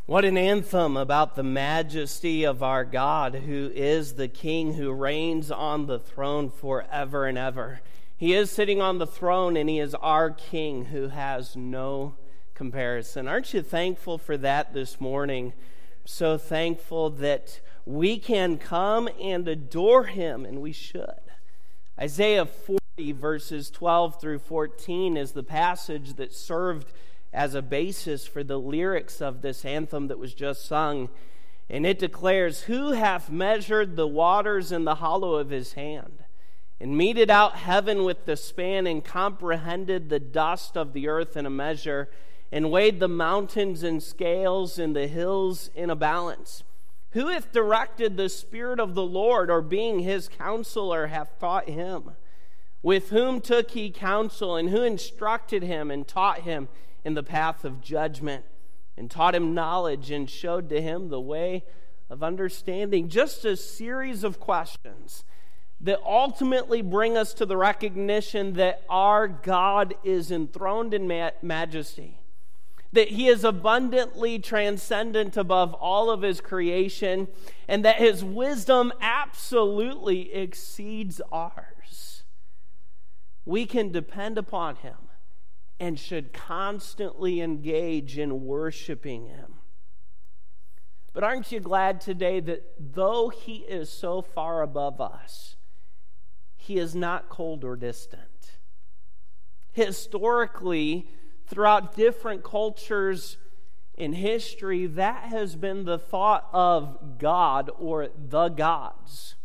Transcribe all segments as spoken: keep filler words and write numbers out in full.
What an anthem about the majesty of our God, who is the King who reigns on the throne forever and ever. He is sitting on the throne, and he is our King who has no comparison. Aren't you thankful for that this morning? So thankful that we can come and adore him, and we should. Isaiah forty, verses twelve through fourteen is the passage that served as a basis for the lyrics of this anthem that was just sung. And it declares, "Who hath measured the waters in the hollow of his hand, and meted out heaven with the span, and comprehended the dust of the earth in a measure, and weighed the mountains in scales, and the hills in a balance? Who hath directed the Spirit of the Lord, or being his counselor hath taught him? With whom took he counsel, and who instructed him, and taught him in the path of judgment, and taught him knowledge, and showed to him the way of understanding?" Just a series of questions that ultimately bring us to the recognition that our God is enthroned in ma- majesty, that he is abundantly transcendent above all of his creation, and that his wisdom absolutely exceeds ours. We can depend upon him and should constantly engage in worshiping him. But aren't you glad today that though he is so far above us, he is not cold or distant? Historically, throughout different cultures in history, that has been the thought of God or the gods.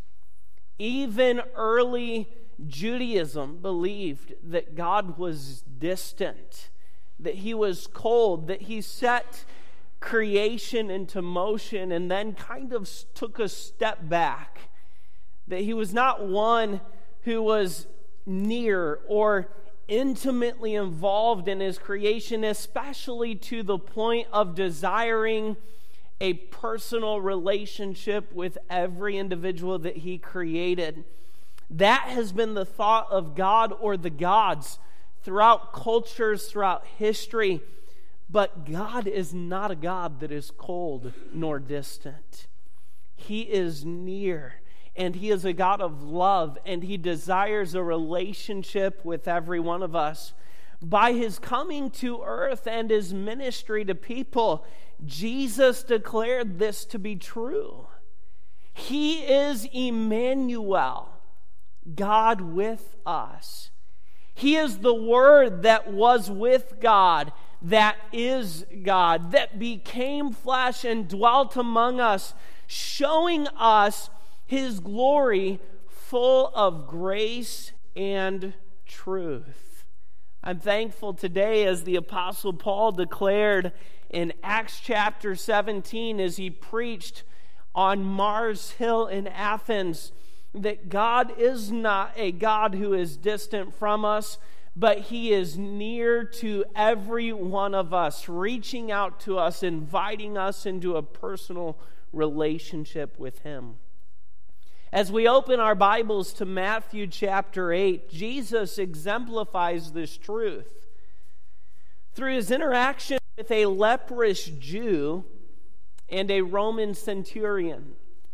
Even early Judaism believed that God was distant, that he was cold, that he set creation into motion and then kind of took a step back, that he was not one who was near or intimately involved in his creation, especially to the point of desiring a personal relationship with every individual that he created. That has been the thought of God or the gods throughout cultures, throughout history. But God is not a God that is cold nor distant. He is near, and he is a God of love, and he desires a relationship with every one of us. By his coming to earth and his ministry to people, Jesus declared this to be true. He is Emmanuel, God with us. He is the Word that was with God, that is God, that became flesh and dwelt among us, showing us his glory full of grace and truth. I'm thankful today, as the Apostle Paul declared in Acts chapter seventeen as he preached on Mars Hill in Athens, that God is not a God who is distant from us, but he is near to every one of us, reaching out to us, inviting us into a personal relationship with him. As we open our Bibles to Matthew chapter eight, Jesus exemplifies this truth through his interaction with a leprous Jew and a Roman centurion.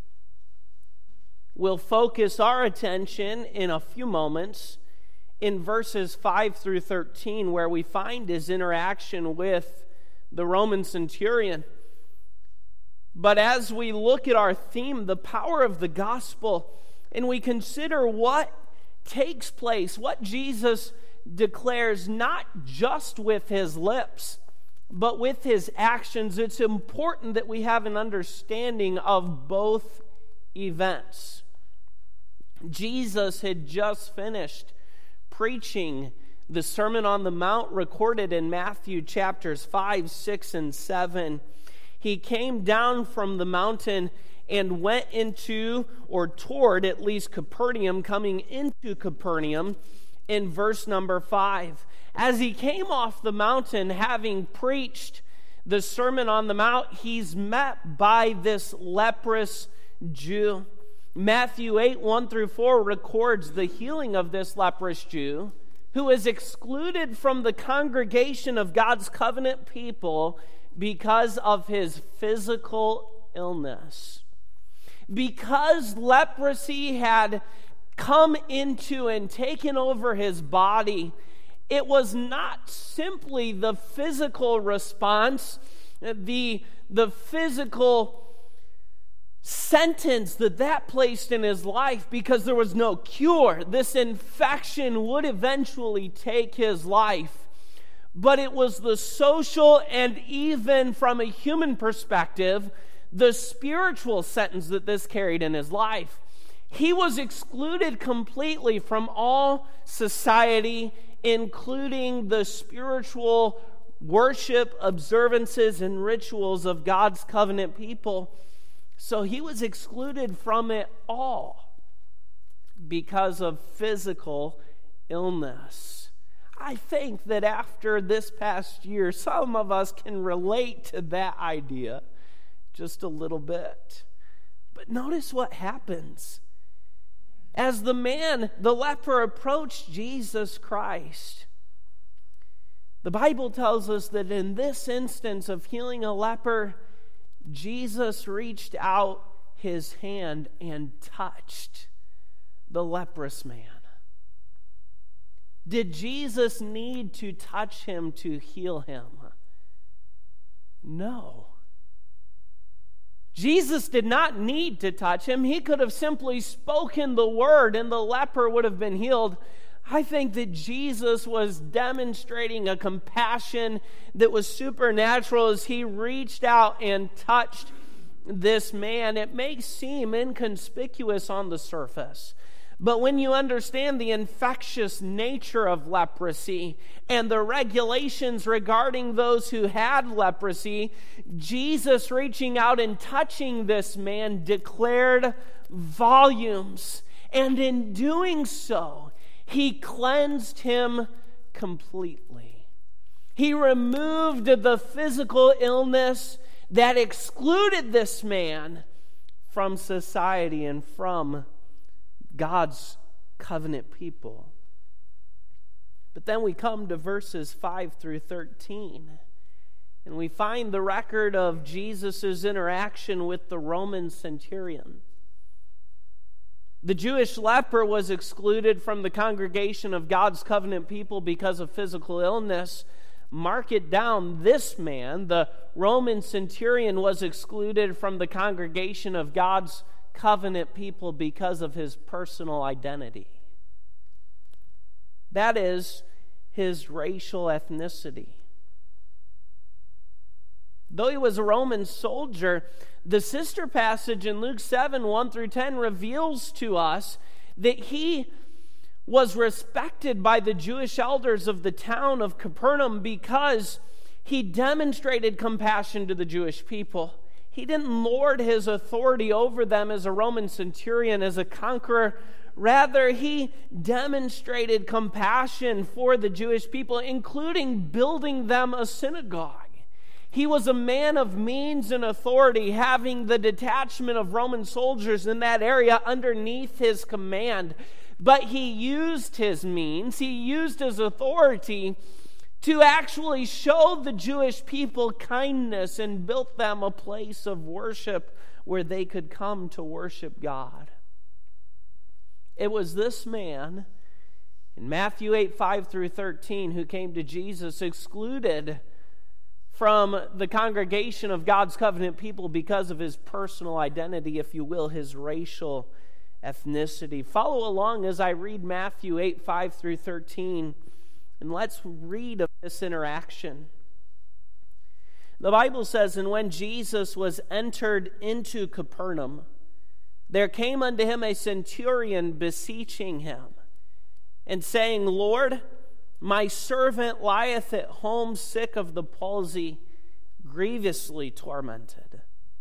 We'll focus our attention in a few moments in verses five through thirteen, where we find his interaction with the Roman centurion. But as we look at our theme, the power of the gospel, and we consider what takes place, what Jesus declares not just with his lips, but with his actions, it's important that we have an understanding of both events. Jesus had just finished preaching the Sermon on the Mount recorded in Matthew chapters five, six, and seven. He came down from the mountain and went into, or toward at least Capernaum, coming into Capernaum in verse number five. As he came off the mountain, having preached the Sermon on the Mount, he's met by this leprous Jew. Matthew eight, one through four records the healing of this leprous Jew who is excluded from the congregation of God's covenant people because of his physical illness. Because leprosy had come into and taken over his body, it was not simply the physical response, the, the physical sentence that that placed in his life, because there was no cure. This infection would eventually take his life. But it was the social and even from a human perspective, the spiritual sentence that this carried in his life. He was excluded completely from all society, including the spiritual worship, observances, and rituals of God's covenant people. So he was excluded from it all because of physical illness. I think that after this past year, some of us can relate to that idea just a little bit. But notice what happens. As the man, the leper, approached Jesus Christ, the Bible tells us that in this instance of healing a leper, Jesus reached out his hand and touched the leprous man. Did Jesus need to touch him to heal him? No. Jesus did not need to touch him. He could have simply spoken the word and the leper would have been healed. I think that Jesus was demonstrating a compassion that was supernatural as he reached out and touched this man. It may seem inconspicuous on the surface, but when you understand the infectious nature of leprosy and the regulations regarding those who had leprosy, Jesus reaching out and touching this man declared volumes. And in doing so, he cleansed him completely. He removed the physical illness that excluded this man from society and from God's covenant people. But then we come to verses five through thirteen, and we find the record of Jesus' interaction with the Roman centurion. The Jewish leper was excluded from the congregation of God's covenant people because of physical illness. Mark it down, this man, the Roman centurion, was excluded from the congregation of God's covenant people because of his personal identity. That is, his racial ethnicity. Though he was a Roman soldier, the sister passage in Luke seven, one through ten reveals to us that he was respected by the Jewish elders of the town of Capernaum because he demonstrated compassion to the Jewish people. He didn't lord his authority over them as a Roman centurion, as a conqueror. Rather, he demonstrated compassion for the Jewish people, including building them a synagogue. He was a man of means and authority, having the detachment of Roman soldiers in that area underneath his command. But he used his means, he used his authority to actually show the Jewish people kindness and built them a place of worship where they could come to worship God. It was this man in Matthew eight, five through thirteen who came to Jesus, excluded from the congregation of God's covenant people because of his personal identity, if you will, his racial ethnicity. Follow along as I read Matthew eight, five through thirteen, and let's read of this interaction. The Bible says, "And when Jesus was entered into Capernaum, there came unto him a centurion beseeching him, and saying, Lord, my servant lieth at home sick of the palsy, grievously tormented.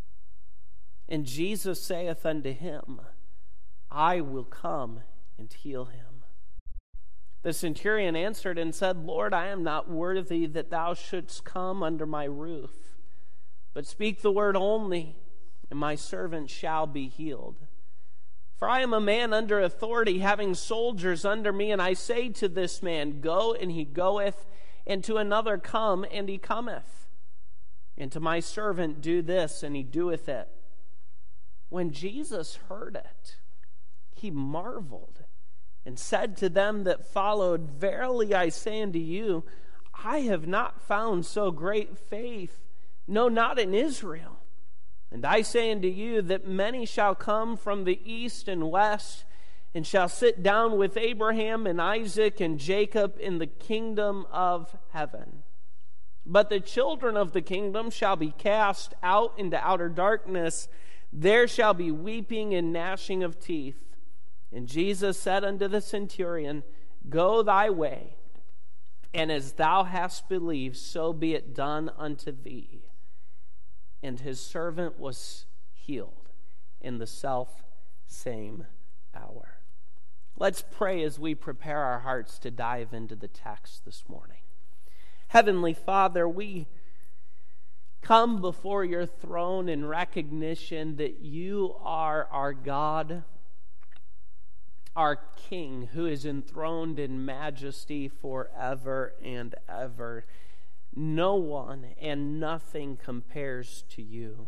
And Jesus saith unto him, I will come and heal him. The centurion answered and said, Lord, I am not worthy that thou shouldst come under my roof, but speak the word only, and my servant shall be healed. For I am a man under authority, having soldiers under me, and I say to this man, Go, and he goeth, and to another, Come, and he cometh. And to my servant do this, and he doeth it. When Jesus heard it, he marveled, and said to them that followed, Verily I say unto you, I have not found so great faith, no, not in Israel. And I say unto you that many shall come from the east and west, and shall sit down with Abraham and Isaac and Jacob in the kingdom of heaven. But the children of the kingdom shall be cast out into outer darkness. There shall be weeping and gnashing of teeth. And Jesus said unto the centurion, Go thy way, and as thou hast believed, so be it done unto thee. And his servant was healed in the self-same hour. Let's pray as we prepare our hearts to dive into the text this morning. Heavenly Father, we come before your throne in recognition that you are our God, our King, who is enthroned in majesty forever and ever. No one and nothing compares to you.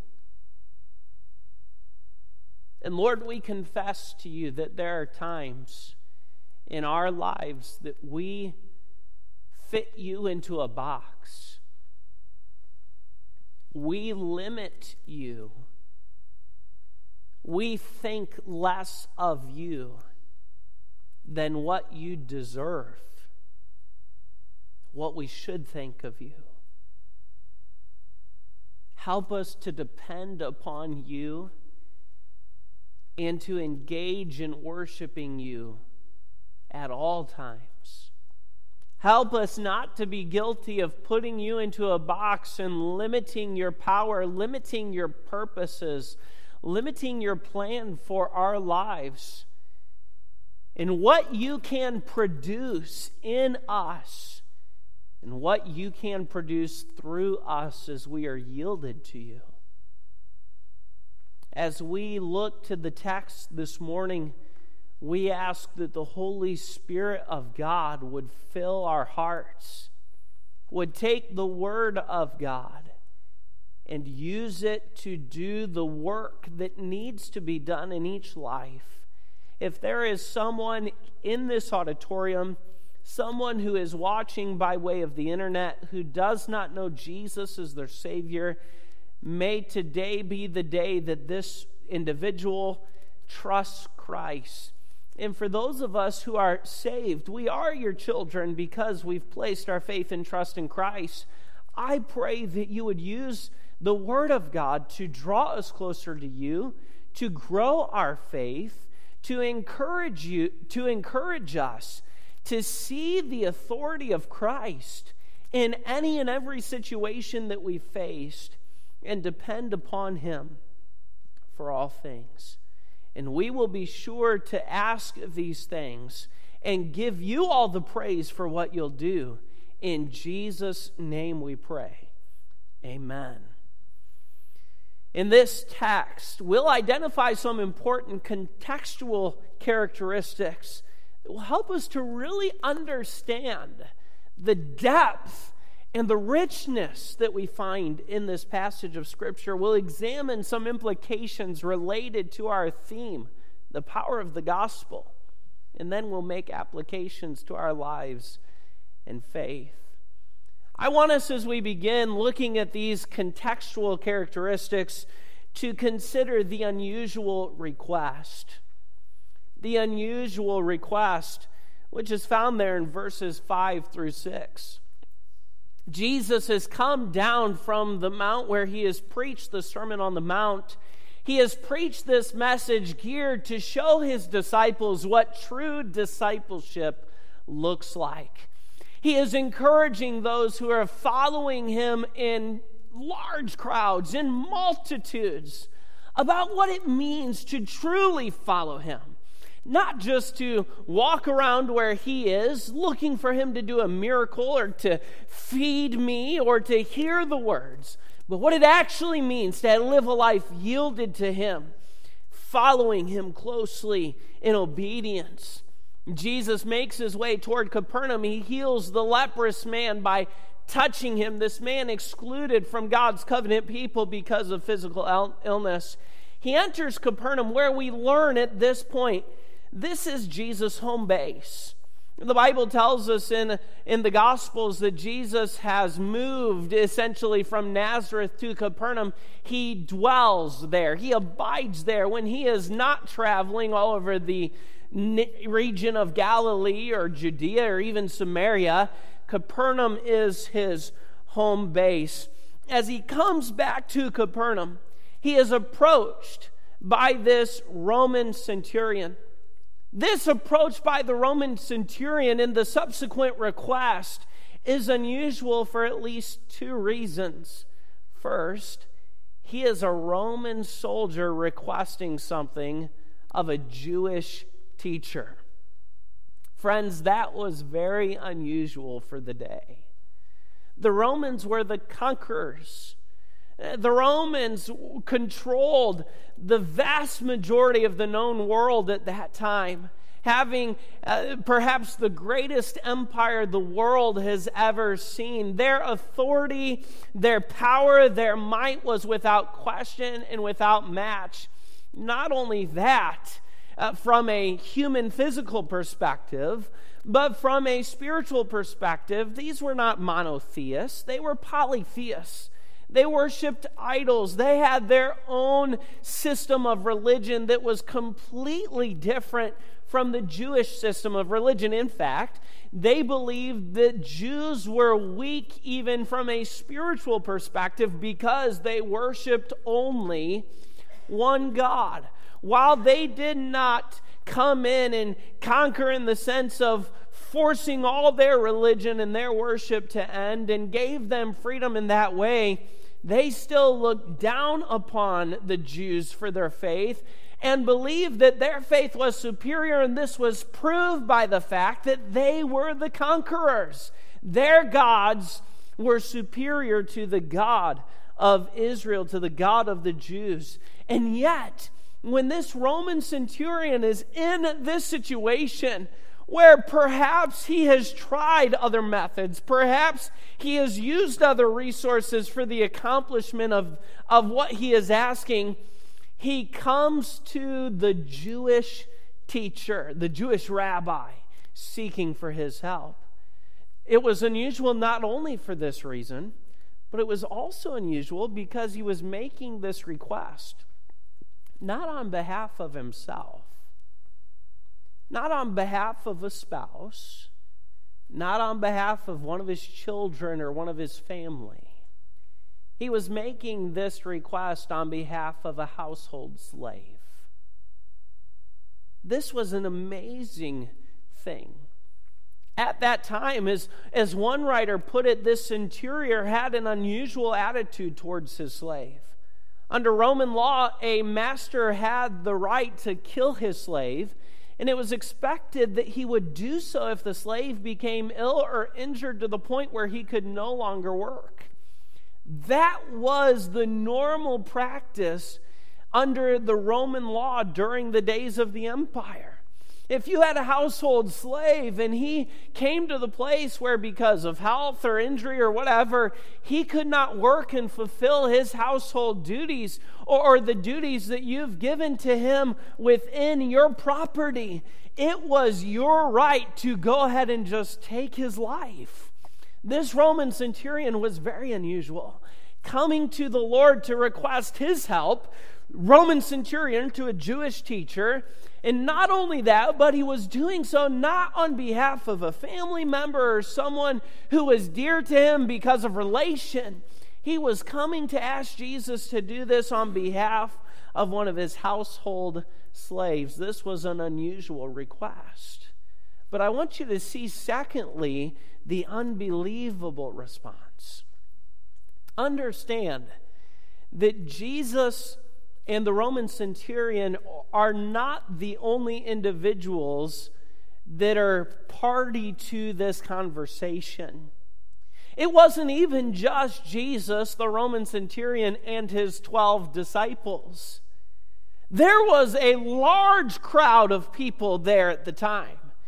And Lord, we confess to you that there are times in our lives that we fit you into a box. We limit you. We think less of you than what you deserve, what we should think of you. Help us to depend upon you and to engage in worshiping you at all times. Help us not to be guilty of putting you into a box and limiting your power, limiting your purposes, limiting your plan for our lives, and what you can produce in us, and what you can produce through us as we are yielded to you. As we look to the text this morning, we ask that the Holy Spirit of God would fill our hearts, would take the Word of God and use it to do the work that needs to be done in each life. If there is someone in this auditorium, someone who is watching by way of the internet who does not know Jesus as their Savior, may today be the day that this individual trusts Christ. And for those of us who are saved, we are your children because we've placed our faith and trust in Christ. I pray that you would use the Word of God to draw us closer to you, to grow our faith, to encourage you, to encourage us to see the authority of Christ in any and every situation that we faced and depend upon Him for all things. And we will be sure to ask these things and give you all the praise for what you'll do. In Jesus' name we pray. Amen. In this text, we'll identify some important contextual characteristics that will help us to really understand the depth and the richness that we find in this passage of Scripture. We'll examine some implications related to our theme, the power of the gospel, and then we'll make applications to our lives and faith. I want us, as we begin looking at these contextual characteristics, to consider the unusual request. The unusual request, which is found there in verses five through six. Jesus has come down from the mount where he has preached the Sermon on the Mount. He has preached this message geared to show his disciples what true discipleship looks like. He is encouraging those who are following him in large crowds, in multitudes, about what it means to truly follow him. Not just to walk around where he is, looking for him to do a miracle or to feed me or to hear the words, but what it actually means to live a life yielded to him, following him closely in obedience. Jesus makes his way toward Capernaum. He heals the leprous man by touching him, this man excluded from God's covenant people because of physical illness. He enters Capernaum, where we learn at this point, this is Jesus' home base. The Bible tells us in, in the Gospels that Jesus has moved essentially from Nazareth to Capernaum. He dwells there. He abides there when he is not traveling all over the region of Galilee or Judea or even Samaria. Capernaum is his home base. As he comes back to Capernaum, he is approached by this Roman centurion. This approach by the Roman centurion in the subsequent request is unusual for at least two reasons. First, he is a Roman soldier requesting something of a Jewish teacher. Friends, that was very unusual for the day. The Romans were the conquerors. The Romans controlled the vast majority of the known world at that time, having uh, perhaps the greatest empire the world has ever seen. Their authority, their power, their might was without question and without match. Not only that, uh, from a human physical perspective, but from a spiritual perspective, these were not monotheists, they were polytheists. They worshipped idols. They had their own system of religion that was completely different from the Jewish system of religion. In fact, they believed that Jews were weak even from a spiritual perspective because they worshipped only one God. While they did not come in and conquer in the sense of forcing all their religion and their worship to end and gave them freedom in that way, they still looked down upon the Jews for their faith and believed that their faith was superior, and this was proved by the fact that they were the conquerors. Their gods were superior to the God of Israel, to the God of the Jews. And yet, when this Roman centurion is in this situation where perhaps he has tried other methods, perhaps he has used other resources for the accomplishment of, of what he is asking, he comes to the Jewish teacher, the Jewish rabbi, seeking for his help. It was unusual not only for this reason, but it was also unusual because he was making this request not on behalf of himself, not on behalf of a spouse, not on behalf of one of his children or one of his family. He was making this request on behalf of a household slave. This was an amazing thing. At that time, as, as one writer put it, this centurion had an unusual attitude towards his slave. Under Roman law, a master had the right to kill his slave, and it was expected that he would do so if the slave became ill or injured to the point where he could no longer work. That was the normal practice under the Roman law during the days of the empire. If you had a household slave and he came to the place where because of health or injury or whatever, he could not work and fulfill his household duties or the duties that you've given to him within your property, it was your right to go ahead and just take his life. This Roman centurion was very unusual. Coming to the Lord to request his help, Roman centurion to a Jewish teacher, and not only that, but he was doing so not on behalf of a family member or someone who was dear to him because of relation. He was coming to ask Jesus to do this on behalf of one of his household slaves. This was an unusual request. But I want you to see, secondly, the unbelievable response. Understand that Jesus and the Roman centurion are not the only individuals that are party to this conversation. It wasn't even just Jesus, the Roman centurion, and his twelve disciples. There was a large crowd of people there at the time.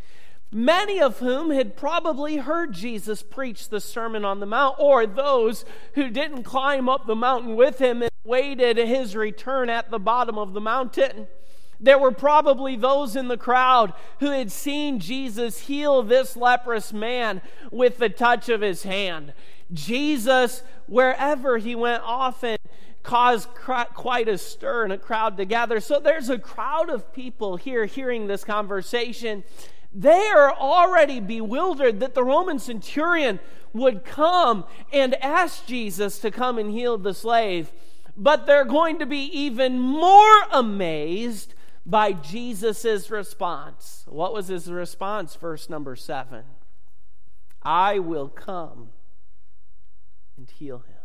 many of whom had probably heard Jesus preach the Sermon on the Mount, or those who didn't climb up the mountain with him and waited his return at the bottom of the mountain. There were probably those in the crowd who had seen Jesus heal this leprous man with the touch of his hand. Jesus, wherever he went, often caused quite a stir and a crowd to gather. So there's a crowd of people here hearing this conversation. They are already bewildered that the Roman centurion would come and ask Jesus to come and heal the slave. But they're going to be even more amazed by Jesus' response. What was his response? Verse number seven. I will come and heal him.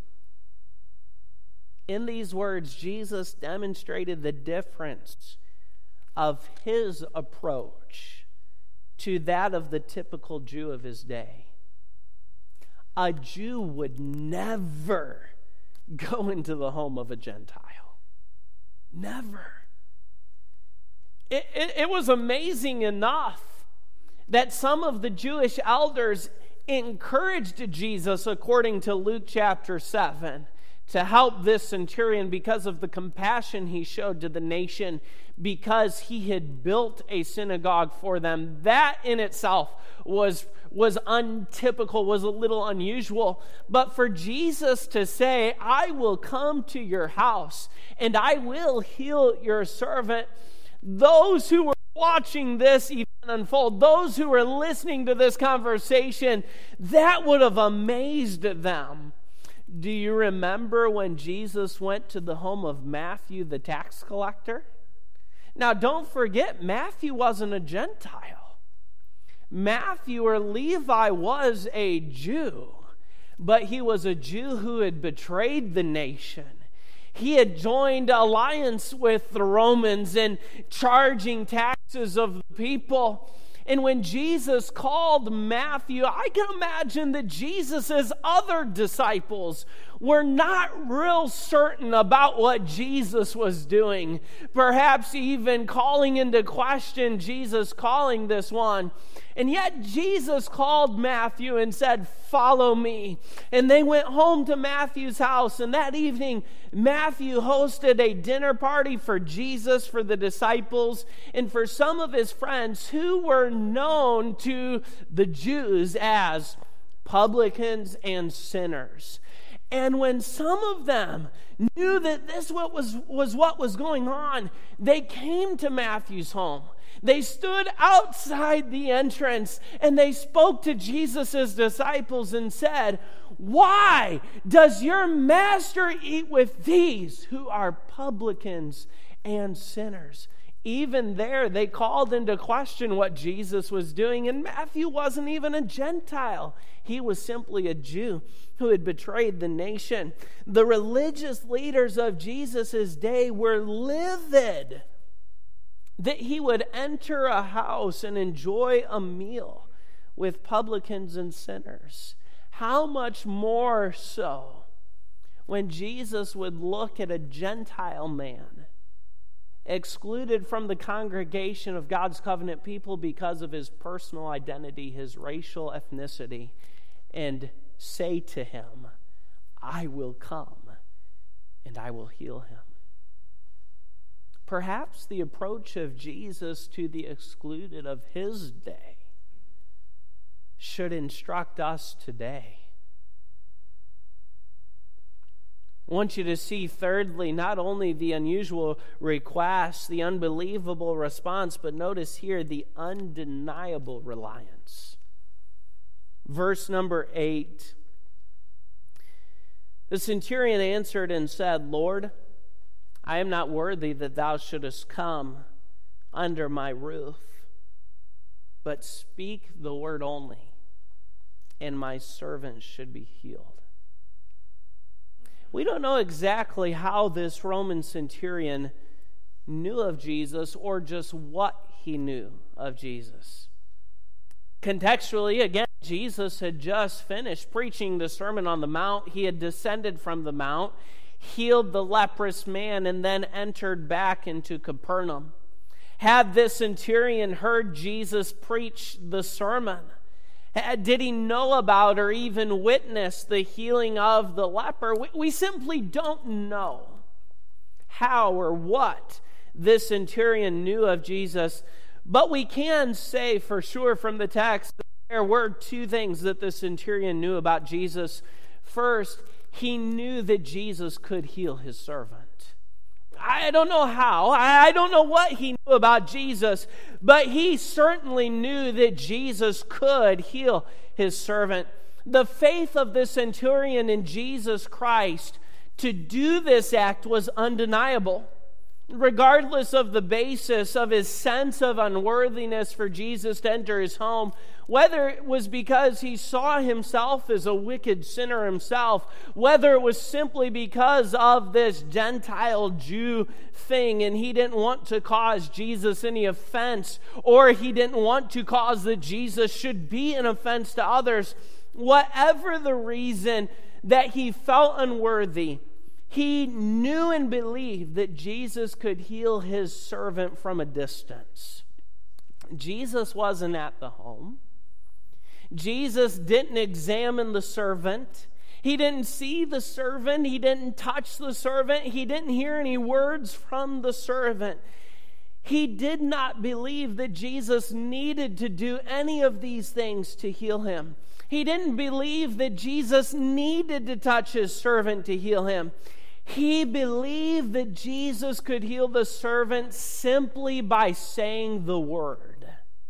In these words, Jesus demonstrated the difference of his approach to that of the typical Jew of his day. A Jew would never go into the home of a Gentile. Never. It, it, it was amazing enough that some of the Jewish elders encouraged Jesus, according to Luke chapter seven, to help this centurion because of the compassion he showed to the nation, because he had built a synagogue for them. That in itself was, was untypical, was a little unusual. But for Jesus to say, I will come to your house and I will heal your servant, those who were watching this event unfold, those who were listening to this conversation, that would have amazed them. Do you remember when Jesus went to the home of Matthew, the tax collector? Now, don't forget, Matthew wasn't a Gentile. Matthew, or Levi, was a Jew, but he was a Jew who had betrayed the nation. He had joined alliance with the Romans in charging taxes of the people. And when Jesus called Matthew, I can imagine that Jesus' other disciples were not real certain about what Jesus was doing. Perhaps even calling into question Jesus calling this one. And yet Jesus called Matthew and said, follow me. And they went home to Matthew's house. And that evening, Matthew hosted a dinner party for Jesus, for the disciples, and for some of his friends who were known to the Jews as publicans and sinners. And when some of them knew that this what was, was what was going on, they came to Matthew's home. They stood outside the entrance and they spoke to Jesus' disciples and said, why does your master eat with these who are publicans and sinners? Even there, they called into question what Jesus was doing, and Matthew wasn't even a Gentile. He was simply a Jew who had betrayed the nation. The religious leaders of Jesus' day were livid that he would enter a house and enjoy a meal with publicans and sinners. How much more so when Jesus would look at a Gentile man excluded from the congregation of God's covenant people because of his personal identity, his racial ethnicity, and say to him, I will come and I will heal him. Perhaps the approach of Jesus to the excluded of his day should instruct us today. I want you to see, thirdly, not only the unusual request, the unbelievable response, but notice here the undeniable reliance. Verse number eight. The centurion answered and said, Lord, I am not worthy that thou shouldest come under my roof, but speak the word only, and my servant should be healed. We don't know exactly how this Roman centurion knew of Jesus or just what he knew of Jesus. Contextually, again, Jesus had just finished preaching the Sermon on the Mount. He had descended from the Mount, healed the leprous man, and then entered back into Capernaum. Had this centurion heard Jesus preach the sermon? Did he know about or even witness the healing of the leper? We, we simply don't know how or what this centurion knew of Jesus. But we can say for sure from the text that there were two things that the centurion knew about Jesus. First, he knew that Jesus could heal his servant. I don't know how. I don't know what he knew about Jesus, but he certainly knew that Jesus could heal his servant. The faith of the centurion in Jesus Christ to do this act was undeniable. Regardless of the basis of his sense of unworthiness for Jesus to enter his home, whether it was because he saw himself as a wicked sinner himself, whether it was simply because of this Gentile Jew thing and he didn't want to cause Jesus any offense, or he didn't want to cause that Jesus should be an offense to others, whatever the reason that he felt unworthy, he knew and believed that Jesus could heal his servant from a distance. Jesus wasn't at the home. Jesus didn't examine the servant. He didn't see the servant. He didn't touch the servant. He didn't hear any words from the servant. He did not believe that Jesus needed to do any of these things to heal him. He didn't believe that Jesus needed to touch his servant to heal him. He believed that Jesus could heal the servant simply by saying the word.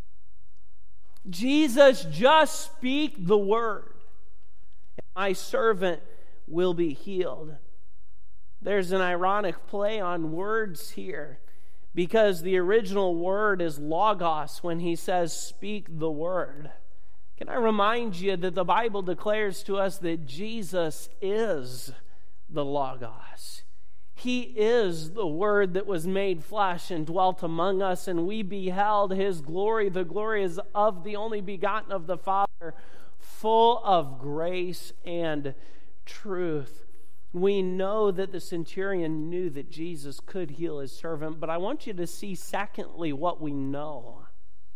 Jesus, just speak the word, and my servant will be healed. There's an ironic play on words here, because the original word is logos when he says, speak the word. Can I remind you that the Bible declares to us that Jesus is the Logos. He is the Word that was made flesh and dwelt among us, and we beheld His glory. The glory is of the only begotten of the Father, full of grace and truth. We know that the centurion knew that Jesus could heal his servant, but I want you to see, secondly, what we know.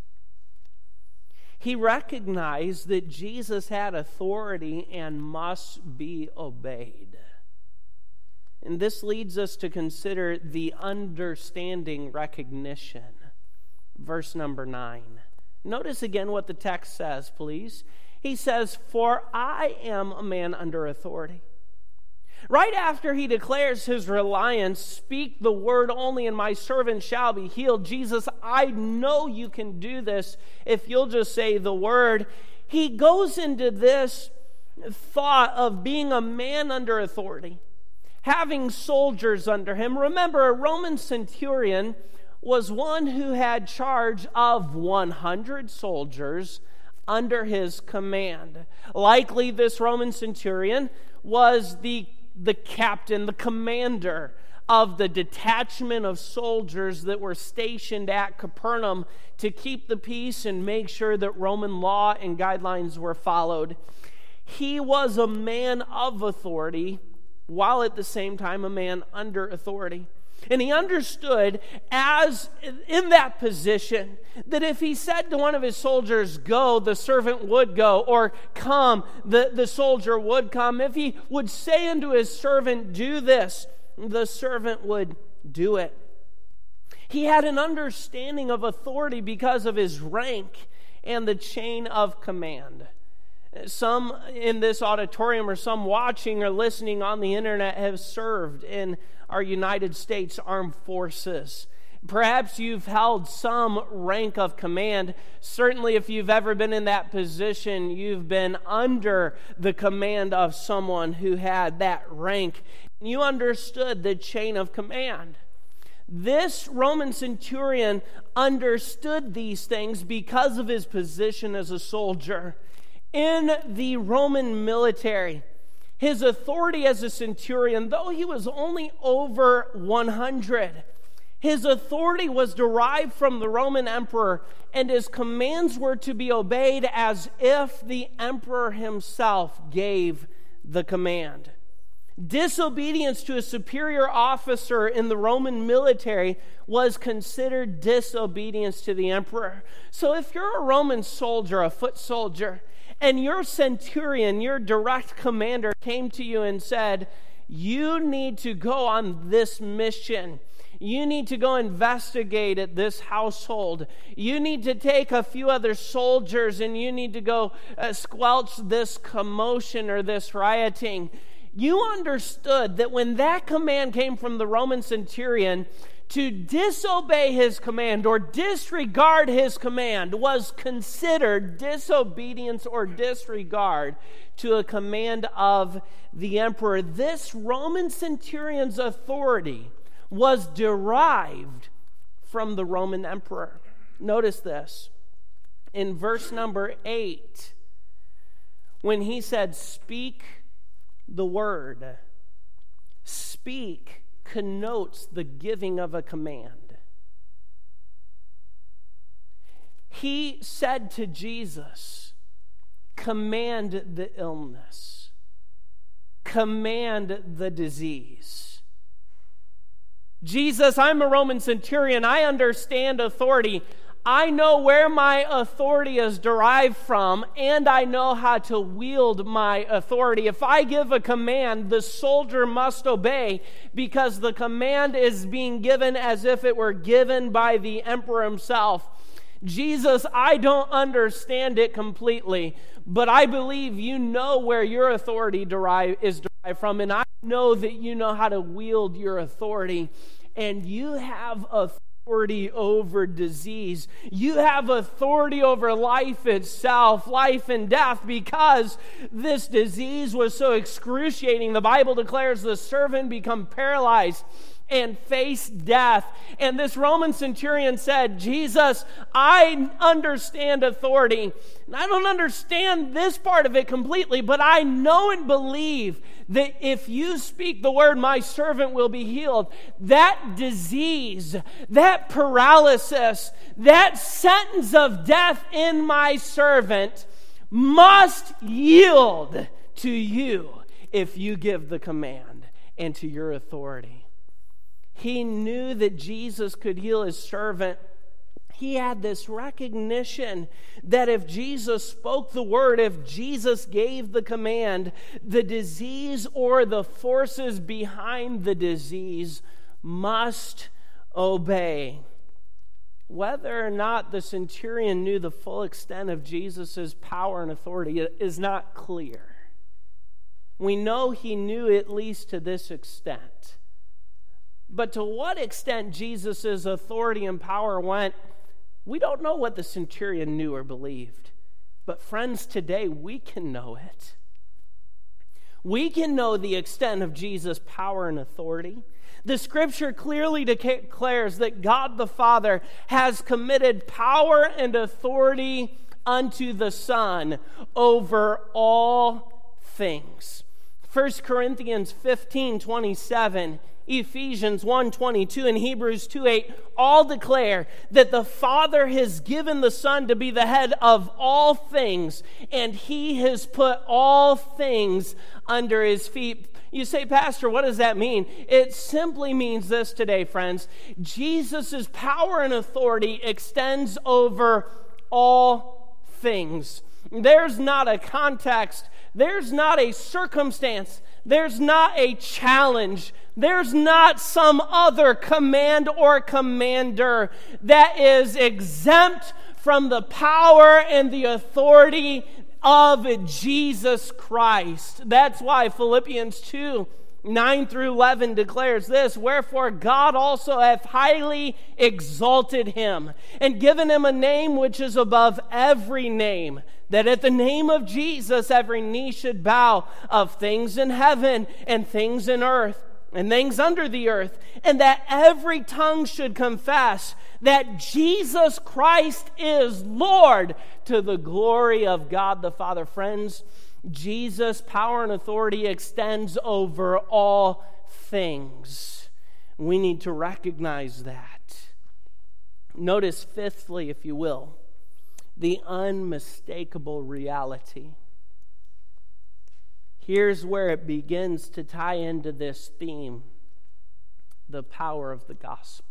He recognized that Jesus had authority and must be obeyed. And this leads us to consider the understanding recognition. Verse number nine. Notice again what the text says, please. He says, "For I am a man under authority." Right after he declares his reliance, "Speak the word only and my servant shall be healed." Jesus, I know you can do this if you'll just say the word. He goes into this thought of being a man under authority, having soldiers under him. Remember, a Roman centurion was one who had charge of one hundred soldiers under his command. Likely this Roman centurion was the, the captain, the commander of the detachment of soldiers that were stationed at Capernaum to keep the peace and make sure that Roman law and guidelines were followed. He was a man of authority, while at the same time a man under authority. And he understood, as in that position, that if he said to one of his soldiers, "Go," the servant would go, or "Come," the, the soldier would come. If he would say unto his servant, "Do this," the servant would do it. He had an understanding of authority because of his rank and the chain of command. Some in this auditorium or some watching or listening on the internet have served in our United States Armed Forces. Perhaps you've held some rank of command. Certainly if you've ever been in that position, you've been under the command of someone who had that rank. You understood the chain of command. This Roman centurion understood these things because of his position as a soldier in the Roman military. His authority as a centurion, though he was only over one hundred, his authority was derived from the Roman emperor, and his commands were to be obeyed as if the emperor himself gave the command. Disobedience to a superior officer in the Roman military was considered disobedience to the emperor. So if you're a Roman soldier, a foot soldier, and your centurion, your direct commander, came to you and said, you need to go on this mission. You need to go investigate at this household. You need to take a few other soldiers and you need to go uh, squelch this commotion or this rioting. You understood that when that command came from the Roman centurion, to disobey his command or disregard his command was considered disobedience or disregard to a command of the emperor. This Roman centurion's authority was derived from the Roman emperor. Notice this. In verse number eight, when he said, speak the word, speak connotes the giving of a command. He said to Jesus, command the illness, command the disease. Jesus, I'm a Roman centurion. I understand authority. I know where my authority is derived from, and I know how to wield my authority. If I give a command, the soldier must obey because the command is being given as if it were given by the emperor himself. Jesus, I don't understand it completely, but I believe you know where your authority derive, is derived from, and I know that you know how to wield your authority, and you have authority. Authority over disease. You have authority over life itself, life and death, because this disease was so excruciating. The Bible declares the servant become paralyzed and face death. And this Roman centurion said, Jesus, I understand authority. And I don't understand this part of it completely, but I know and believe that if you speak the word, my servant will be healed. That disease, that paralysis, that sentence of death in my servant must yield to you if you give the command and to your authority. He knew that Jesus could heal his servant. He had this recognition that if Jesus spoke the word, if Jesus gave the command, the disease or the forces behind the disease must obey. Whether or not the centurion knew the full extent of Jesus' power and authority is not clear. We know he knew at least to this extent. But to what extent Jesus' authority and power went, we don't know what the centurion knew or believed. But friends, today we can know it. We can know the extent of Jesus' power and authority. The scripture clearly declares that God the Father has committed power and authority unto the Son over all things. First Corinthians fifteen twenty-seven, Ephesians one twenty-two, and Hebrews two eight all declare that the Father has given the Son to be the head of all things, and He has put all things under His feet. You say, Pastor, what does that mean? It simply means this today, friends. Jesus' power and authority extends over all things. There's not a context, there's not a circumstance, there's not a challenge, there's not some other command or commander that is exempt from the power and the authority of Jesus Christ. That's why Philippians two nine through eleven declares this: wherefore God also hath highly exalted him, and given him a name which is above every name, that at the name of Jesus every knee should bow, of things in heaven and things in earth and things under the earth, and that every tongue should confess that Jesus Christ is Lord, to the glory of God the Father. Friends, Jesus' power and authority extends over all things. We need to recognize that. Notice, fifthly, if you will, the unmistakable reality. here's where it begins to tie into this theme, the power of the gospel.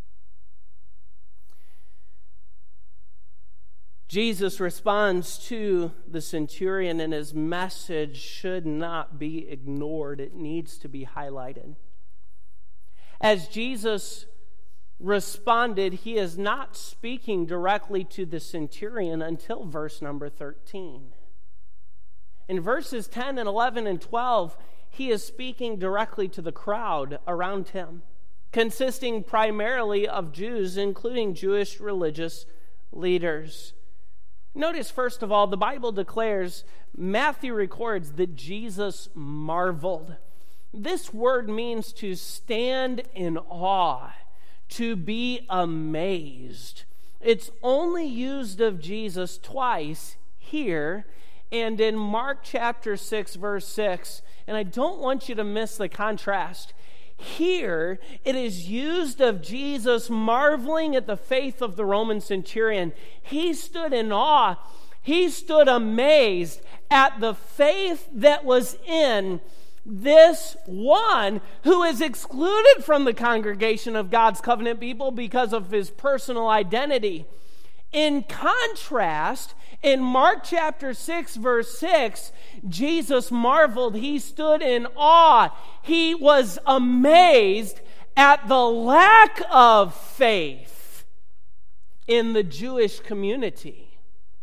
Jesus responds to the centurion, and his message should not be ignored. It needs to be highlighted. As Jesus responded, he is not speaking directly to the centurion until verse number thirteen. In verses ten and eleven and twelve, he is speaking directly to the crowd around him, consisting primarily of Jews, including Jewish religious leaders. Notice, first of all, the Bible declares, Matthew records that Jesus marveled. This word means to stand in awe, to be amazed. It's only used of Jesus twice here and in Mark chapter six, verse six. And I don't want you to miss the contrast. Here, it is used of Jesus marveling at the faith of the Roman centurion. He stood in awe. He stood amazed at the faith that was in this one who is excluded from the congregation of God's covenant people because of his personal identity. In contrast, in Mark chapter six, verse six, Jesus marveled. He stood in awe. He was amazed at the lack of faith in the Jewish community.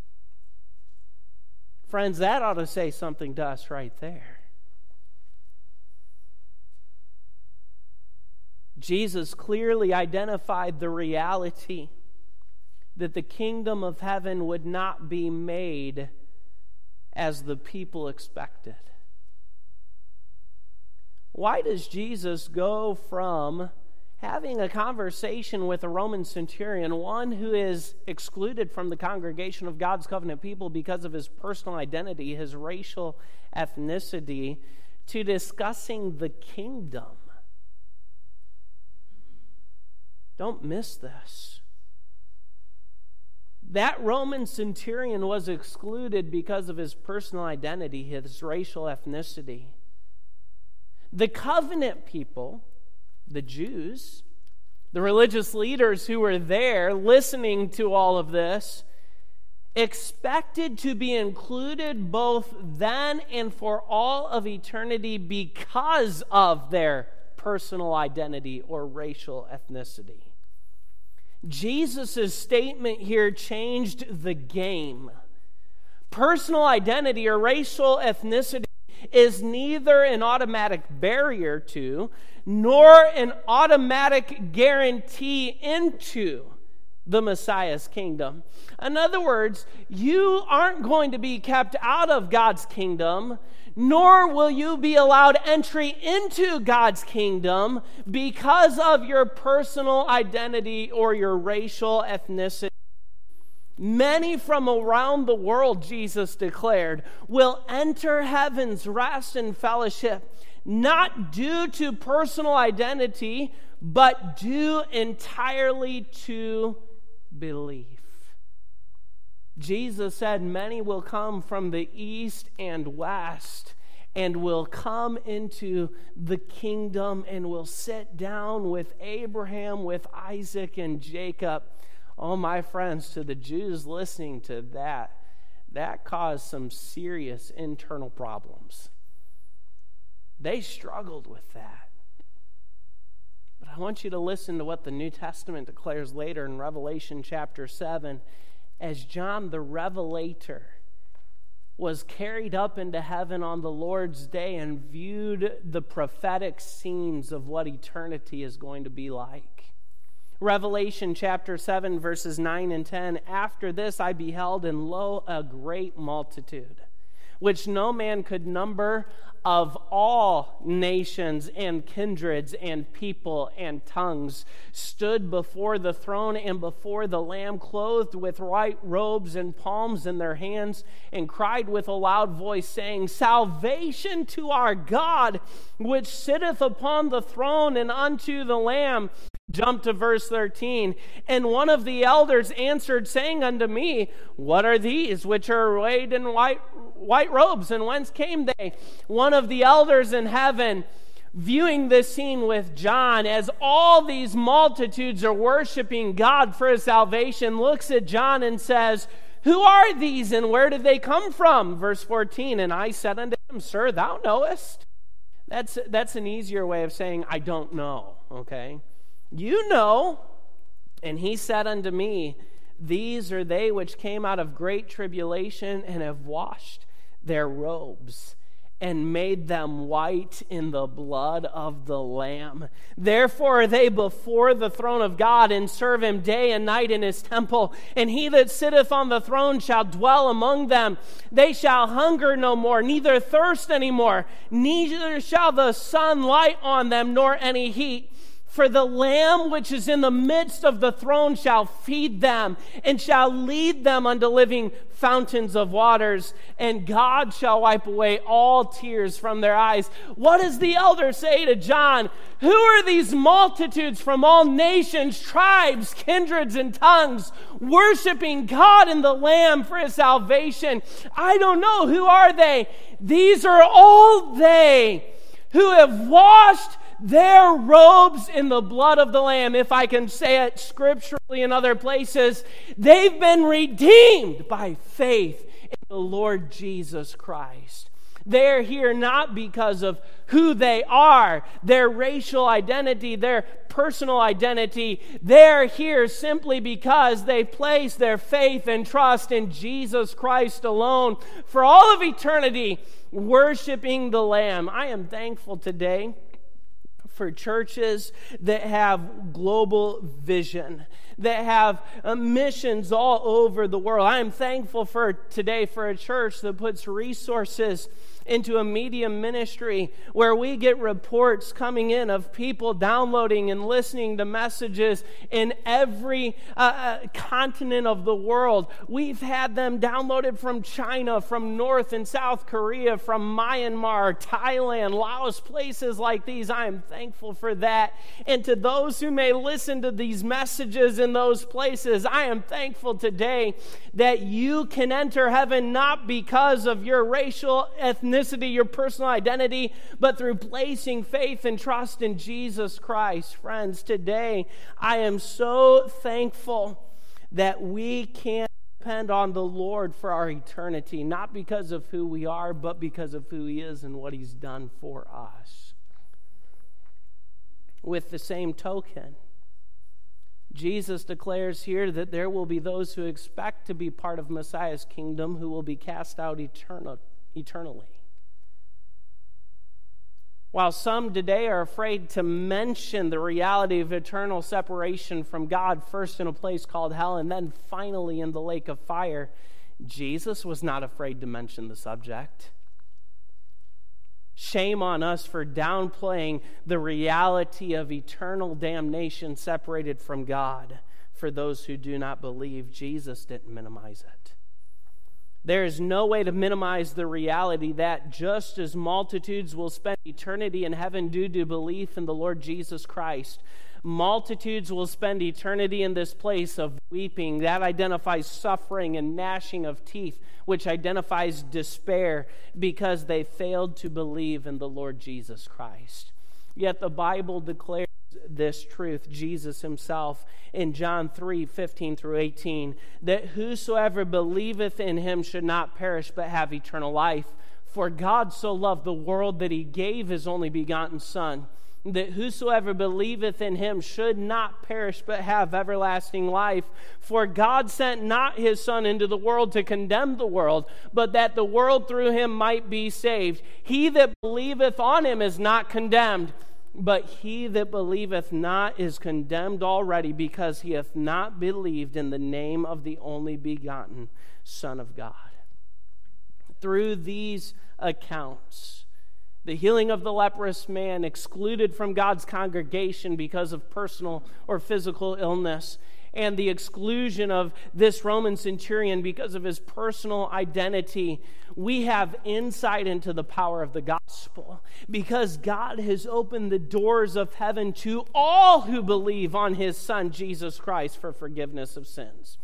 Friends, that ought to say something to us right there. Jesus clearly identified the reality that the kingdom of heaven would not be made as the people expected. Why does Jesus go from having a conversation with a Roman centurion, one who is excluded from the congregation of God's covenant people because of his personal identity, his racial ethnicity, to discussing the kingdom? Don't miss this. That Roman centurion was excluded because of his personal identity, his racial ethnicity. The covenant people, the Jews, the religious leaders who were there listening to all of this, expected to be included both then and for all of eternity because of their personal identity or racial ethnicity. Jesus' statement here changed the game. Personal identity or racial ethnicity is neither an automatic barrier to, nor an automatic guarantee into the Messiah's kingdom. In other words, you aren't going to be kept out of God's kingdom, nor will you be allowed entry into God's kingdom because of your personal identity or your racial ethnicity. Many from around the world, Jesus declared, will enter heaven's rest and fellowship, not due to personal identity, but due entirely to belief. Jesus said, many will come from the east and west and will come into the kingdom and will sit down with Abraham, with Isaac, and Jacob. Oh, my friends, to the Jews listening to that, that caused some serious internal problems. They struggled with that. But I want you to listen to what the New Testament declares later in Revelation chapter seven. As John the Revelator was carried up into heaven on the Lord's day and viewed the prophetic scenes of what eternity is going to be like. Revelation chapter seven, verses nine and ten, after this I beheld, and lo, a great multitude, which no man could number, of all nations and kindreds and people and tongues, stood before the throne and before the Lamb, clothed with white robes and palms in their hands, and cried with a loud voice, saying, Salvation to our God, which sitteth upon the throne, and unto the Lamb. Jump to verse thirteen. And one of the elders answered, saying unto me, What are these which are arrayed in white white robes, and whence came they? One of the elders in heaven, viewing this scene with John, as all these multitudes are worshiping God for his salvation, looks at John and says, "Who are these, and where did they come from?" Verse fourteen, "And I said unto him, Sir, thou knowest." That's, that's an easier way of saying, I don't know, okay? You know. And he said unto me, These are they which came out of great tribulation and have washed their robes and made them white in the blood of the Lamb. Therefore are they before the throne of God, and serve him day and night in his temple. And he that sitteth on the throne shall dwell among them. They shall hunger no more, neither thirst any more, neither shall the sun light on them, nor any heat. For the Lamb which is in the midst of the throne shall feed them, and shall lead them unto living fountains of waters, and God shall wipe away all tears from their eyes. What does the elder say to John? Who are these multitudes from all nations, tribes, kindreds, and tongues, worshiping God and the Lamb for his salvation? I don't know. Who are they? These are all they who have washed their robes in the blood of the Lamb. If I can say it scripturally in other places, they've been redeemed by faith in the Lord Jesus Christ. They're here not because of who they are, their racial identity, their personal identity. They're here simply because they place their faith and trust in Jesus Christ alone for all of eternity, worshiping the Lamb. I am thankful today for churches that have global vision, that have uh, missions all over the world. I am thankful for today for a church that puts resources into a media ministry where we get reports coming in of people downloading and listening to messages in every uh, uh, continent of the world. We've had them downloaded from China, from North and South Korea, from Myanmar, Thailand, Laos, places like these. I am thankful for that. And to those who may listen to these messages in those places, I am thankful today that you can enter heaven not because of your racial ethnicity, your personal identity, but through placing faith and trust in Jesus Christ. Friends, today I am so thankful that we can depend on the Lord for our eternity, not because of who we are, but because of who he is and what he's done for us. With the same token, Jesus declares here that there will be those who expect to be part of Messiah's kingdom who will be cast out eternal, eternally. While some today are afraid to mention the reality of eternal separation from God, first in a place called hell and then finally in the lake of fire, Jesus was not afraid to mention the subject. Shame on us for downplaying the reality of eternal damnation separated from God for those who do not believe. Jesus didn't minimize it. There is no way to minimize the reality that just as multitudes will spend eternity in heaven due to belief in the Lord Jesus Christ, multitudes will spend eternity in this place of weeping. That identifies suffering and gnashing of teeth, which identifies despair because they failed to believe in the Lord Jesus Christ. Yet the Bible declares this truth, Jesus himself, in John three, fifteen through eighteen, that whosoever believeth in him should not perish but have eternal life. For God so loved the world that he gave his only begotten Son, that whosoever believeth in him should not perish but have everlasting life. For God sent not his Son into the world to condemn the world, but that the world through him might be saved. He that believeth on him is not condemned, but he that believeth not is condemned already, because he hath not believed in the name of the only begotten Son of God. Through these accounts, the healing of the leprous man excluded from God's congregation because of personal or physical illness, and the exclusion of this Roman centurion because of his personal identity, we have insight into the power of the gospel because God has opened the doors of heaven to all who believe on his Son, Jesus Christ, for forgiveness of sins.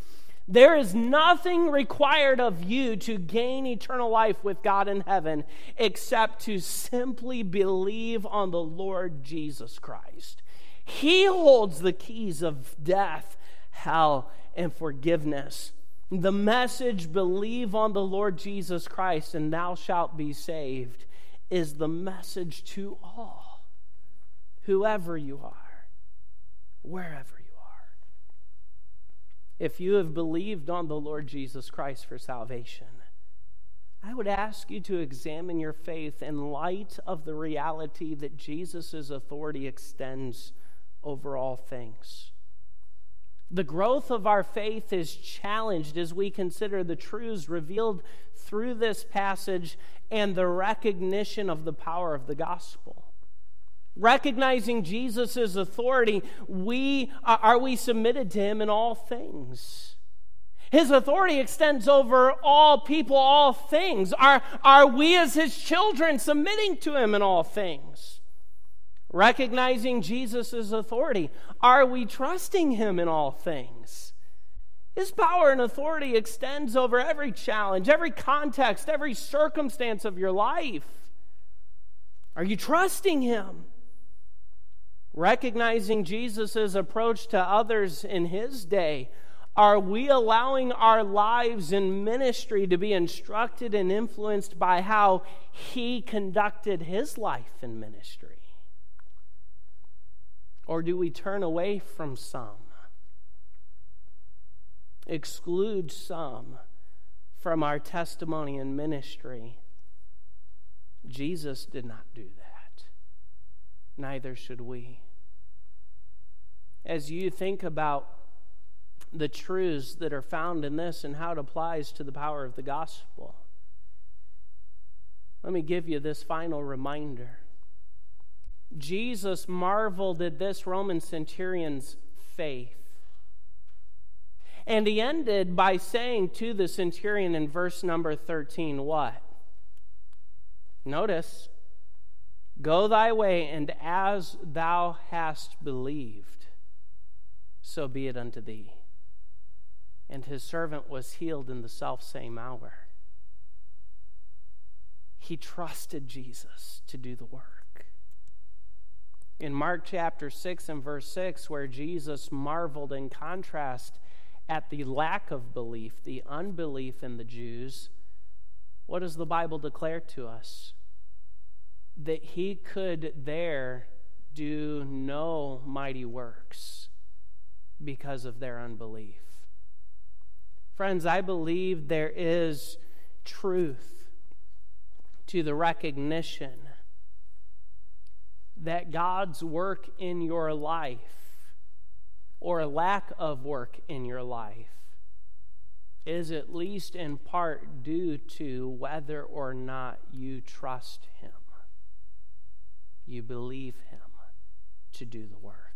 There is nothing required of you to gain eternal life with God in heaven except to simply believe on the Lord Jesus Christ. He holds the keys of death, hell, and forgiveness. The message, believe on the Lord Jesus Christ and thou shalt be saved, is the message to all, whoever you are, wherever you are. If you have believed on the Lord Jesus Christ for salvation, I would ask you to examine your faith in light of the reality that Jesus' authority extends over all things. The growth of our faith is challenged as we consider the truths revealed through this passage and the recognition of the power of the gospel. Recognizing Jesus' authority, we are we submitted to him in all things. His authority extends over all people, all things. Are, are we as his children submitting to him in all things? Recognizing Jesus' authority, are we trusting him in all things? His power and authority extends over every challenge, every context, every circumstance of your life. Are you trusting him? Recognizing Jesus' approach to others in his day, are we allowing our lives in ministry to be instructed and influenced by how he conducted his life in ministry? Or do we turn away from some, exclude some from our testimony and ministry? Jesus did not do that. Neither should we. As you think about the truths that are found in this and how it applies to the power of the gospel, let me give you this final reminder. Jesus marveled at this Roman centurion's faith. And he ended by saying to the centurion in verse number thirteen, what? Notice, go thy way, and as thou hast believed, so be it unto thee. And his servant was healed in the selfsame hour. He trusted Jesus to do the work. In Mark chapter six and verse six, where Jesus marveled in contrast at the lack of belief, the unbelief in the Jews, what does the Bible declare to us? That he could there do no mighty works because of their unbelief. Friends, I believe there is truth to the recognition that God's work in your life, or lack of work in your life, is at least in part due to whether or not you trust him, you believe him to do the work.